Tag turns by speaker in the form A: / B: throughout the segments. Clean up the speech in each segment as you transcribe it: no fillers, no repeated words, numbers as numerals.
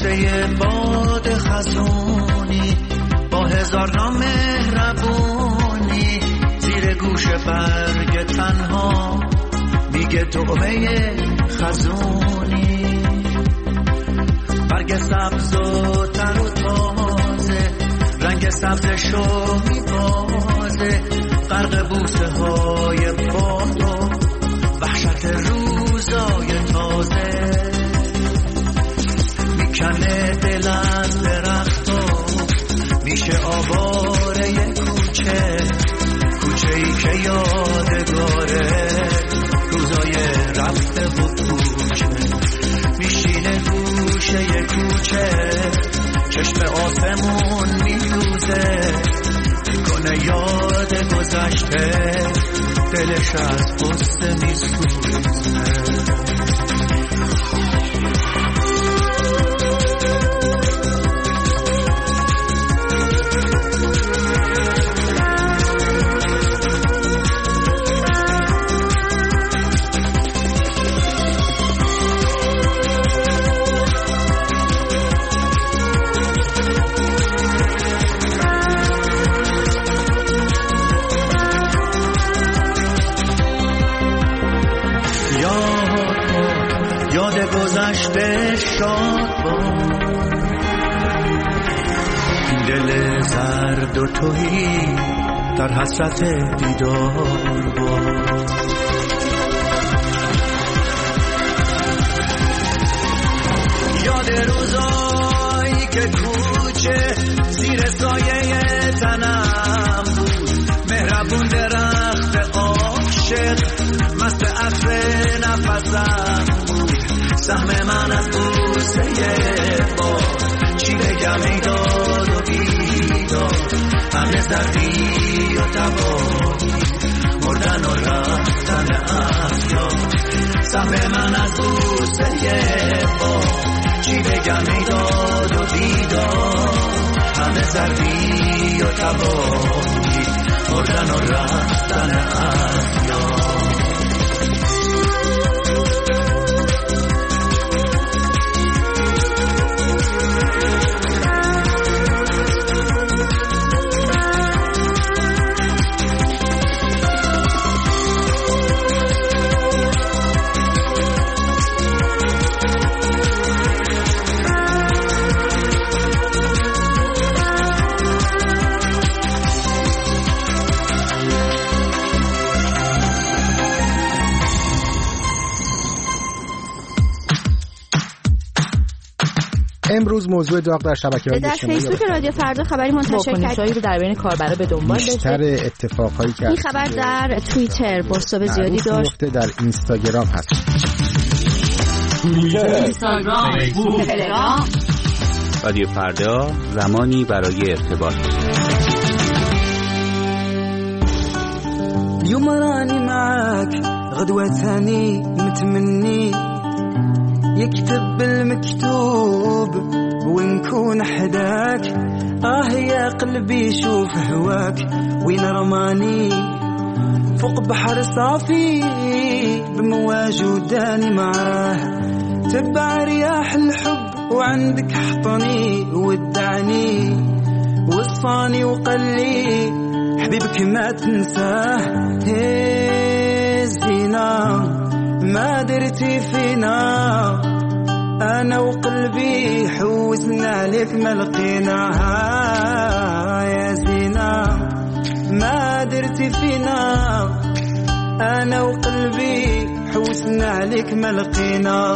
A: قصه باد خزونی با هزار نام مهربونی زیر گوش برگ تنها میگه توبه خزونی. برگ سبز و تر و تازه رنگ سبزشو میبازه غرق بوسه های باد و وحشت روزای تازه. میکنه دل از درخت و میشه آواره کوچه کوچه‌ای که یادگاره روزای رفته و کوچه. میشینه گوشه کوچه چشم آسمون میدوزه کنه یاد گذشته دلش از قصه میسوزه. گذشته شاد بود دل زرد و تویی در حسرت دیدار بود. یاد روزایی که کوچه زیر سایه تنم بود مهربون درخت عاشق مست عطر نفسم بود. سهم من از بوسه با چی بگم ای داد و بیداد همه زردی و دوایی مردن و رفتن افیاد. سهم من از بوسه با چی بگم ای داد و بیداد همه زردی و دوایی مردن و رفتن افیاد.
B: امروز موضوع داغ در شبکه‌های اجتماعی
C: در فیسبوک رادیو فردا خبری منتشر کرد
D: رو در بین کاربرا به دنبال داشته.
B: بیشتر اتفاقایی که
C: این خبر در توییتر بازتاب زیادی داشت.
B: در اینستاگرام هست.
D: توییتر، اینستاگرام، فیسبوک، تلگرام.
E: رادیو فردا زمانی برای ارتباط.
F: اليوم راني معاك غدوة ثاني متمني يكتب بالمكتوب ونكون حداك. يا قلبي شوف هواك وين رماني فوق بحر صافي بمواج وداني معاه. تبع رياح الحب وعندك حطني ودعني وصاني وقلي حبيبك ما تنساه. زينة ما درتي فينا أنا وقلبي حوزنا عليك ما لقيناها. يا زينة ما درتي فينا أنا وقلبي حوزنا عليك ما لقينا.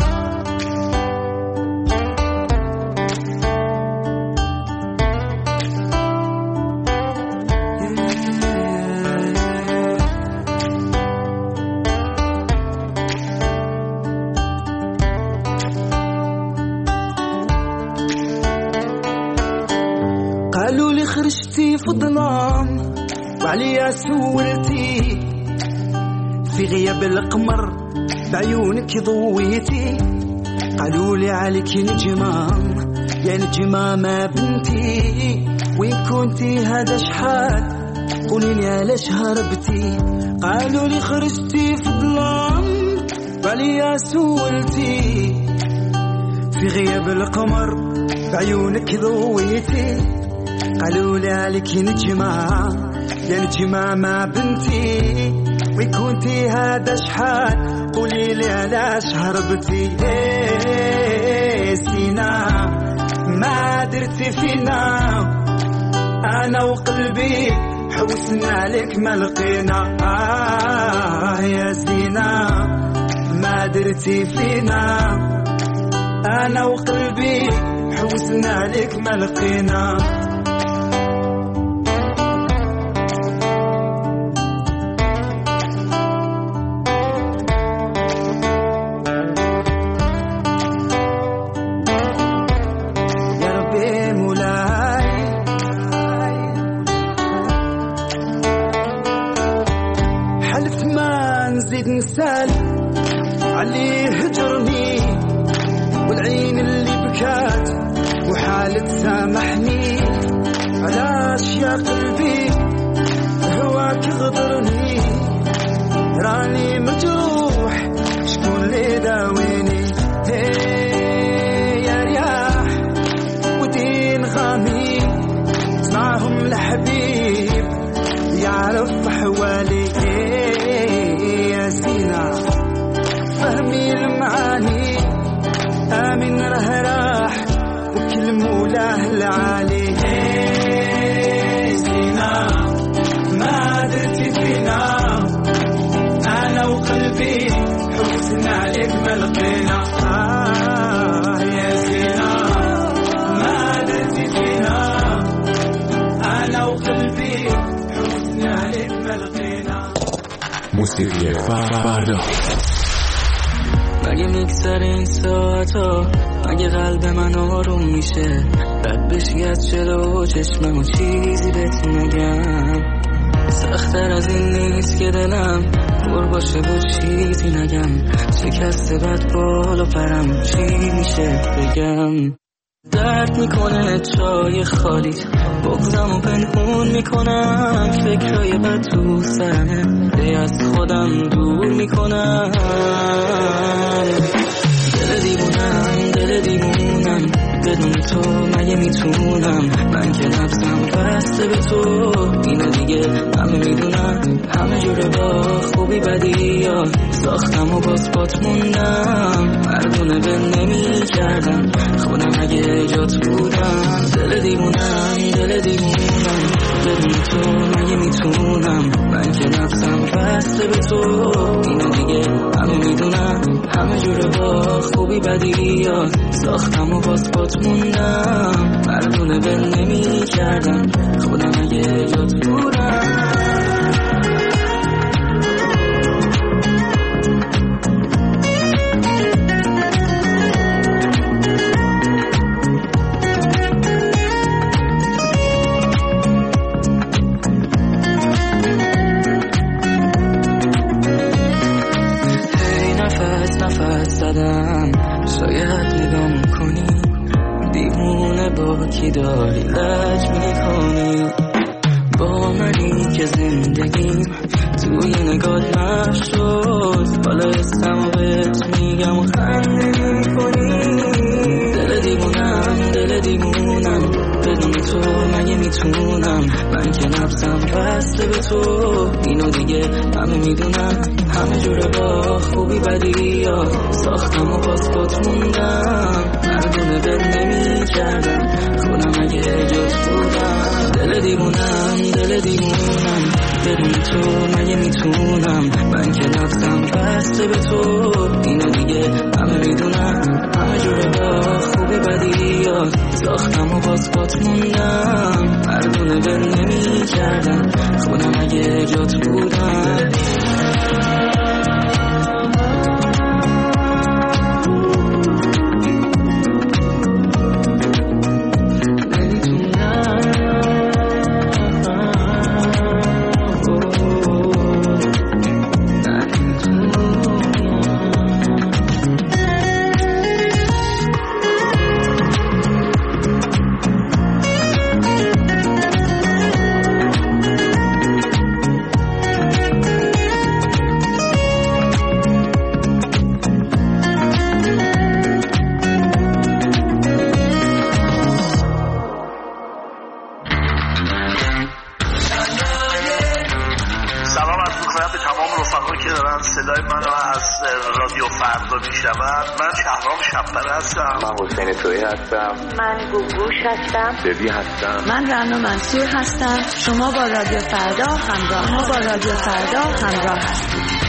F: قالوا لي خرجتي في الظلام وعليا سولتي في غياب القمر بعيونك ضويتي. قالوا لي عليك نجمة يا نجمة ما بنتي وين كنتي هذا شحال قولي لي علاش هربتي. قالوا لي خرجتي في الظلام وعليا سولتي في غياب القمر بعيونك ضويتي قالوا لي عليك يا نجمة مع بنتي ويكونتي هذا شحال قولي لي علاش هربتي سينا ما درتي فينا أنا وقلبي حوسنا عليك ما لقينا يا سينا ما درتي فينا أنا وقلبي حوسنا عليك ما لقينا نسال عليه هجرني والعين اللي بكات وحالة سامحني علاش يا قلبي هواك غدرني راني مجروح شكون اللي داويني يا رياح ودين غامي اسمعهم الحبيب يعرف حوالي فهمي المعاني آمن راح وكل مولاه العالي سينا ما درتي فينا أنا وقلبي حوسنا عليك ما لقينا يا سينا ما درتي فينا أنا وقلبي حوسنا عليك ما لقينا
G: موسیقی فردا
H: مگه میگذره این ساعتا مگه قلب من آروم میشه رد بشی از جلو چشمم و چیزی بهت نگم سخت‌تر از این نیست که دلم پر باشه و چیزی نگم شکسته بد بالا پرم چی میشه بگم درد میکنه چای خالیت بغضم و پنهون میکنم فکرای بد تو سرمه دی از خودم دور میکنم دل دیوونم بدون تو مگه میتونم من که نفسم بسته به تو اینو دیگه همه میدونم همه جوره با خوبی بدی ها ساختم و باز بات موندم مردونه به نمی کردم خودم اگه جات بودم دل دیوونم بدون تو مگه میتونم من که نفسم بسته به تو اینو دیگه همه میدونم همه جوره با خوبی بدی ها ساختم و باز بات موندم مردونه به نمی کردم خودم اگه جات بودم شاید نگام کنی دیوونه با کی داری لج میکنی با منی که زندگیم توی نگات محو شد حالا اسمم و بهت میگم و خنده میکنی دل دیوونم بدون تو مگه میتونم من که نفسم بسته به تو اینو دیگه همه میدونم همه جوره با خوبی بدی ها ساختم و باز بات موندم مردونه دل نمی کردم خودم اگه جات بودم دل دیوونم بدون تو مگه میتونم من که نفسم بسته به تو اینو دیگه همه میدونم همه جوره با خوبی بدی ها ساختم و باز بات موندم مردونه دل نمی کردم خودم اگه جات بودم
I: میشنوم. من شهرام شب‌پره هستم.
J: من حسین تویی هستم.
K: من گوگوش هستم.
J: ببی هستم.
L: من رنا منصور هستم. شما با رادیو فردا همراه هستید.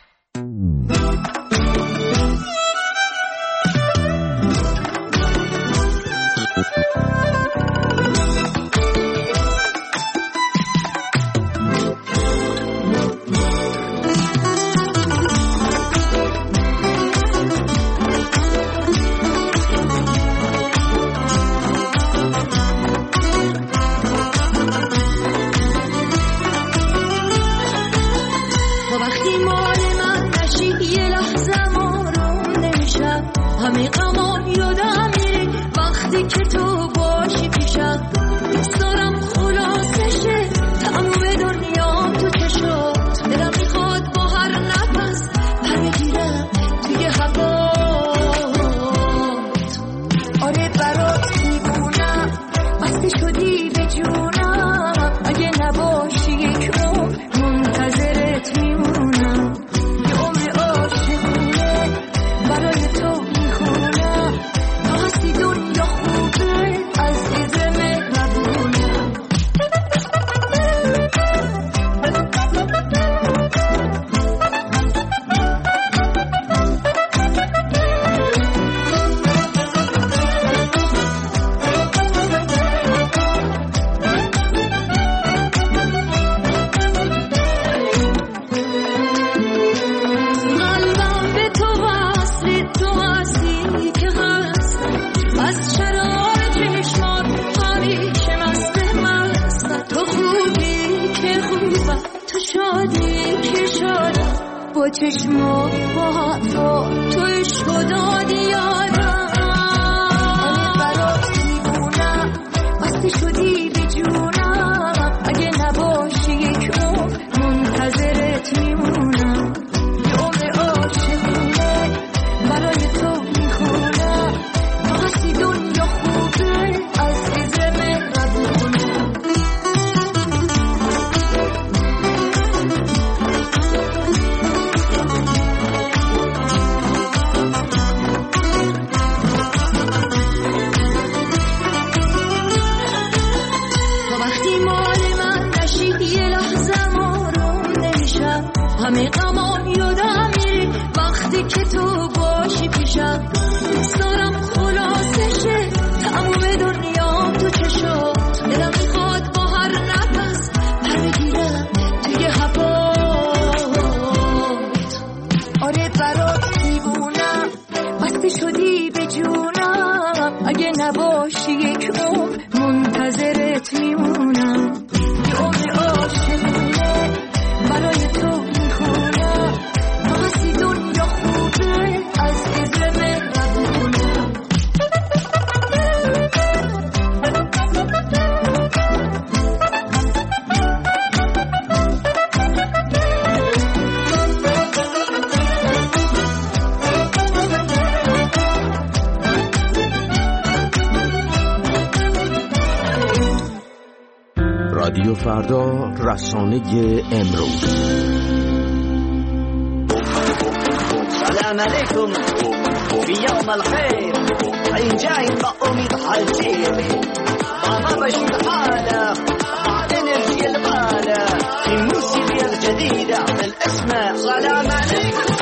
M: رادیو فردا، رسانه امروز.
N: سلام علیکم فی یوم الخیر. این جای با امید حالتیلی بابا بشید حاله انرژی الباله في موسيقى الجديدة بالاسم سلام عليكم.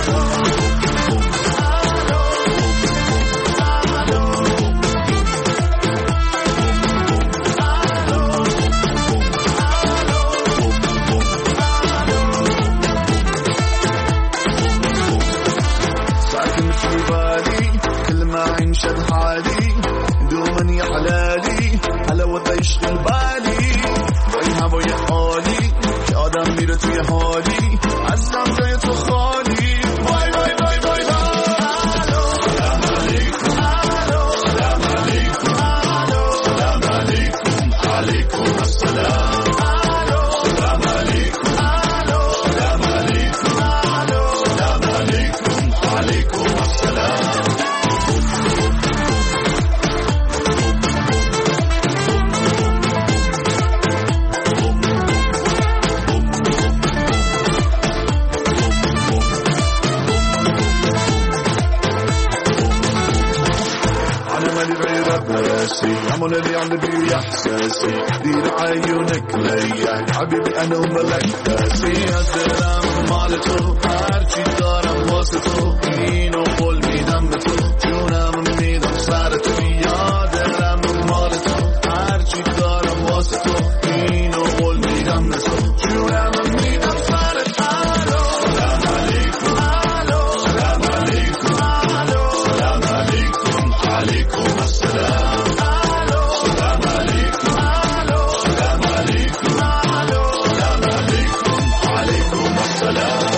F: شد حالي دومني حلالي حلاوت يشغل بالي با این هوای عالی که آدم میره توی حالی اصلا جای تو خالی. وای وای وای وای سلام علیکم سلام علیکم سلام علیکم علیکم السلام سلام علیکم سلام علیکم سلام علیکم علیکم السلام. غير براسي همون اللي عندي احساسي دير عيونك ليا حبيبي انا وملك اسي دلم مال تو هرچی دارم واسه تو اینو قول میدم به تو جونم میدم سر تو یادم مال تو هرچی دارم واسه تو اینو قول میدم به تو جونم میدم سر تو سلام علیکم سلام علیکم سلام علیکم علیکم السلام سلام علیکم سلام علیکم سلام علیکم علیکم السلام.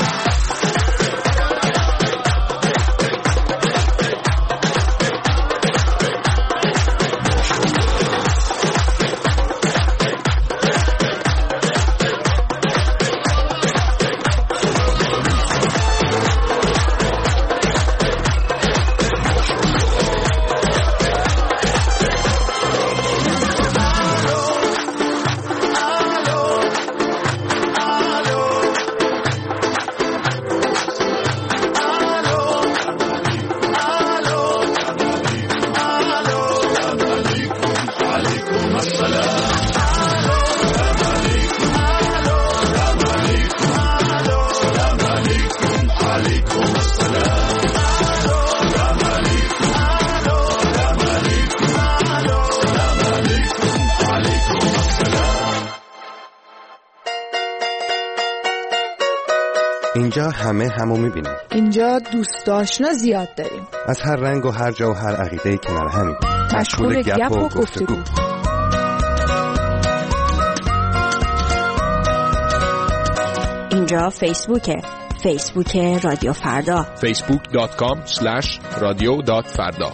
O: اینجا همه همو میبینیم.
P: اینجا دوست آشنا زیاد داریم.
O: از هر رنگ و هر جا و هر عقیده‌ای کنار همیم.
P: مشغول گپ و گفتگو.
C: اینجا فیسبوکه. فیسبوک رادیو فردا.
G: facebook.com/radio.farda.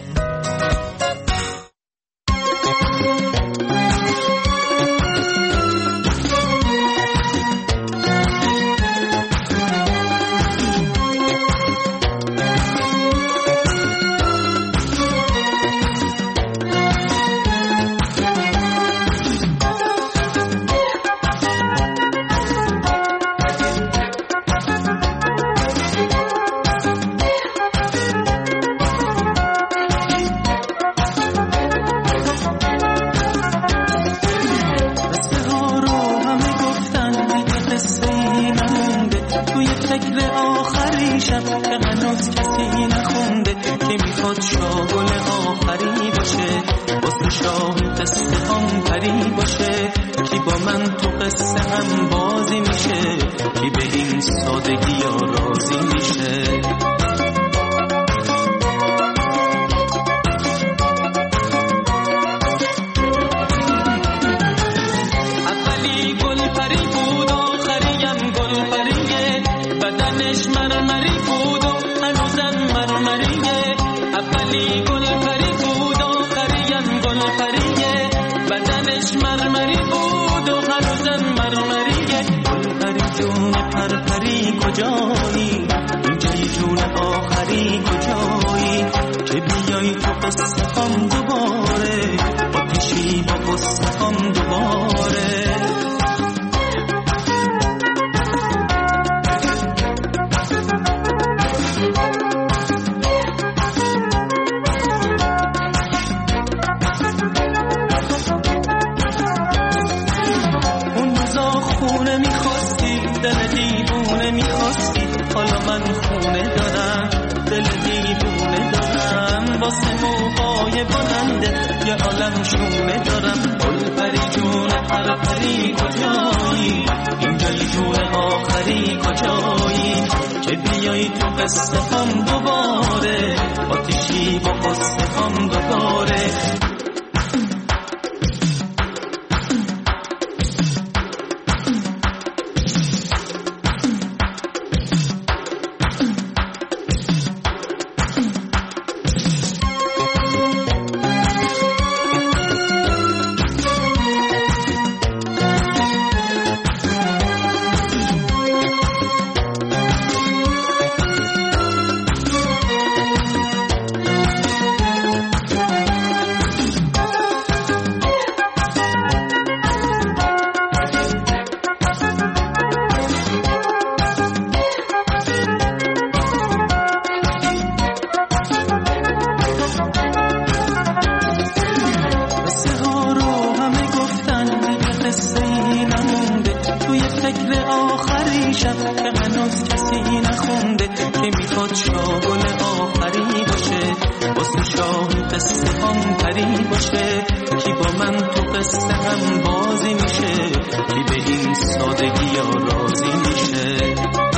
H: جون پری باشه، کی با من تو قصه هم بازی میشه، کی به این سادگی ها راضی میشه.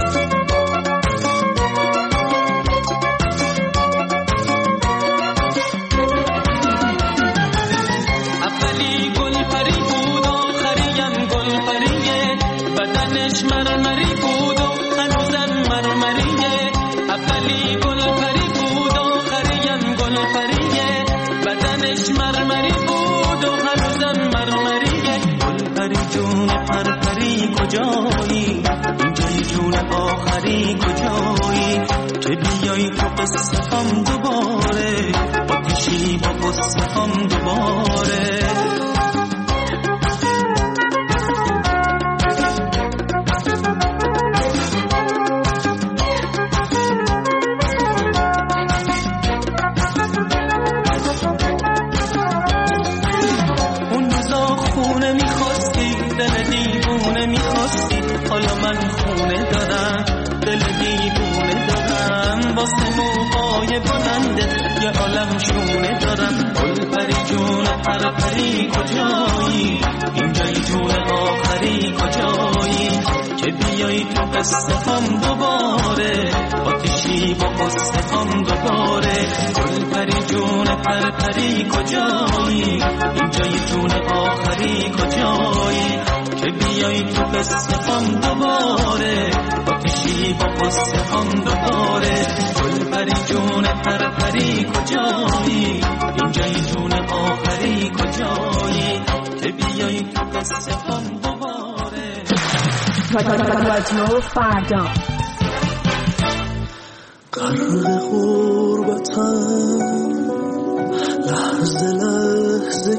H: اولی گل پری بود آخریم گل پریه، بدنش مرمری بود و هنوزم مرمریه. اولی گل پری بود آخریم گل پریه، بدنش مرمری بود و هنوزم مرمریه. گل پری جون پرپری کجایی، اینجای جون آخری کجایی، که بیایی تو قصه هم دوباره، با کشی با قصه هم دوباره. حالا من خونه دارم، دل دیوونه دارم، واسه موهای بلنده یه عالم شونه دارم. گل پری جون پرپری کجایی، اینجای جون آخری کجایی، که بیایی تو قصه هم دوباره، آتیشی با قصه هم دوباره. گل پری جون پرپری کجایی، اینجای جون آخری کجایی، که بیایی تو قصه هم دوباره، آتیشی با قصه هم دوباره. گل پری جون پرپری کجایی، اینجای جون آخری کجایی، که بیایی تو قصه هم دوباره.
C: رادیو فردا
F: غرق غربتم، لحظه لحظه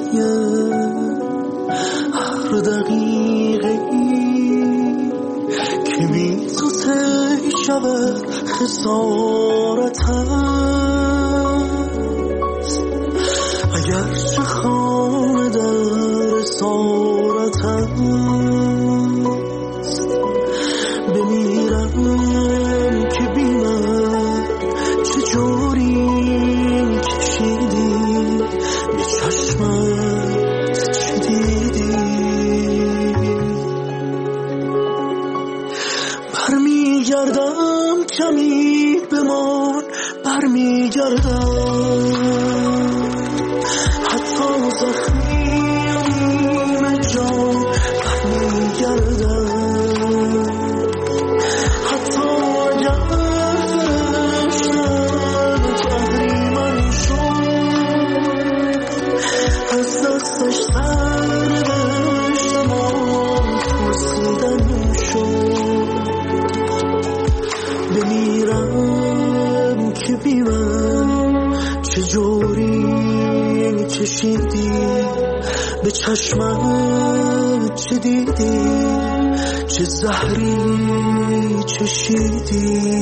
F: هر دقیقه ای که بی تو تی شود خسارت هست. اگر چه خانه در اسارت هست، بمیرم که بینم چه جوری کشیدی به چشمت، چه دیدی. برمیگردم کمی بمان، برمیگردم حتی زخمیم جان، برمیگردم حتی اگر فرشتن تحریمم شد، از دستش سر دشتم پرسیدن شد. بمیرم که بیمم چه جوری کشیدی به چشمت، چه دیدی چه زهری چشیدی.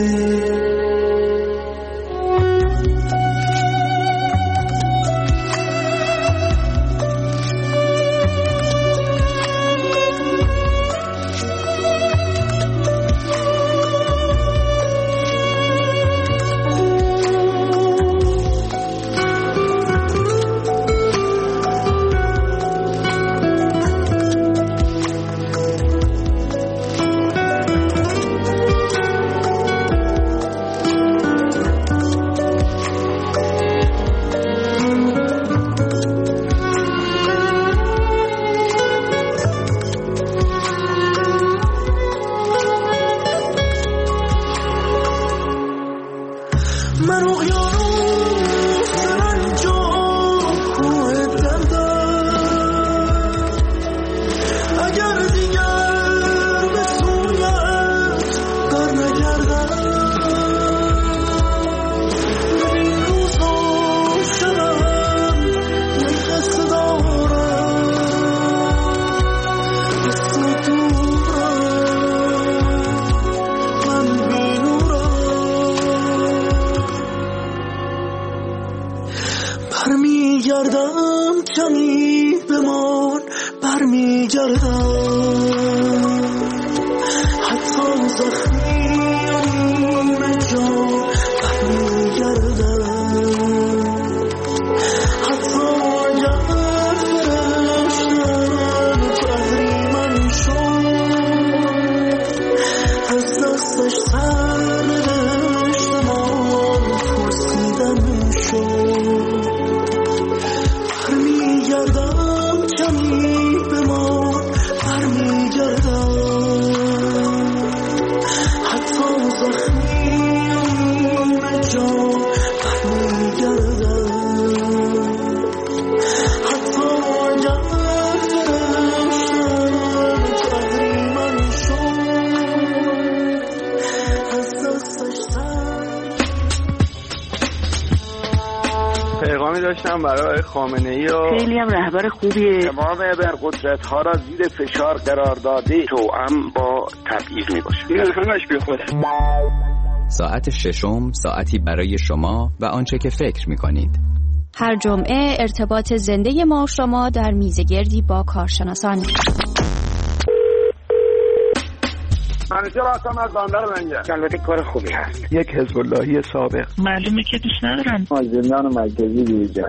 F: برمیگردم کمی بمان، برمیگردم حتی زخمیم جان، برمیگردم
J: گذاشتم برای خامنه‌ای و
K: خیلی هم رهبر خوبیه.
J: تمام ابرقدرت‌ها را زیر فشار قرار داده توأم با تبعیض میباشه. این همش بی خوده.
Q: ساعت ششم ساعتی برای شما و آنچه که فکر می‌کنید.
R: هر جمعه ارتباط زنده ما و شما در میزگردی با کارشناسان.
J: همیشه راستم از بندر منگه. البته کار خوبی هست.
O: یک حزب اللهی سابق.
K: معلومه که دوست ندارن.
J: زندان مرکزی دیجا.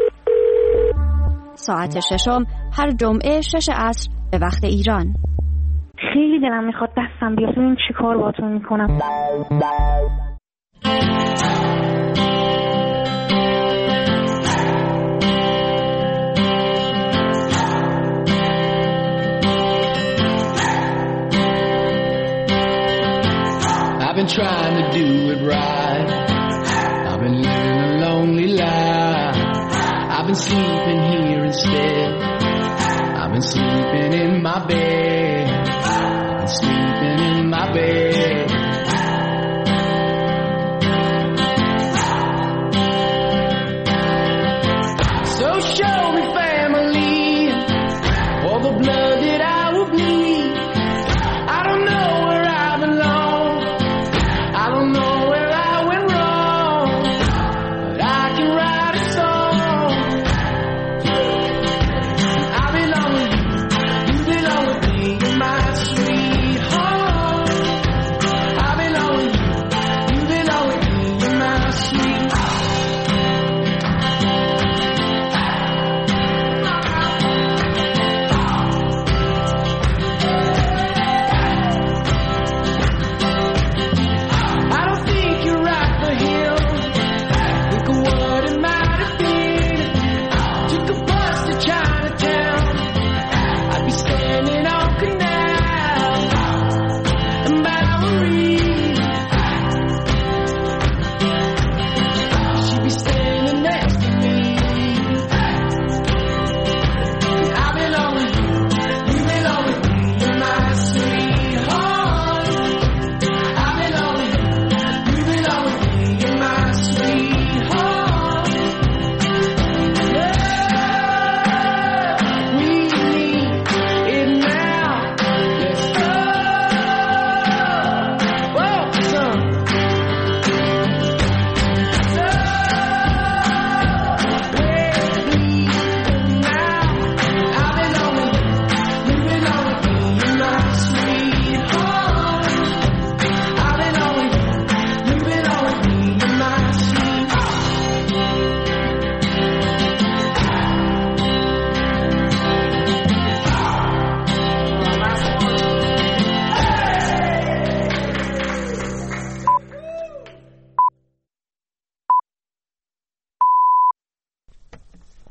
R: ساعت ششم هر جمعه 6 عصر به وقت ایران.
K: خیلی دلم میخواد دستم بیاد ببینم چی کار باهاتون میکنم.
S: I've been trying to do it right. I've been living a lonely life. I've been sleeping here instead. I've been sleeping in my bed. I've been sleeping in my bed. So show me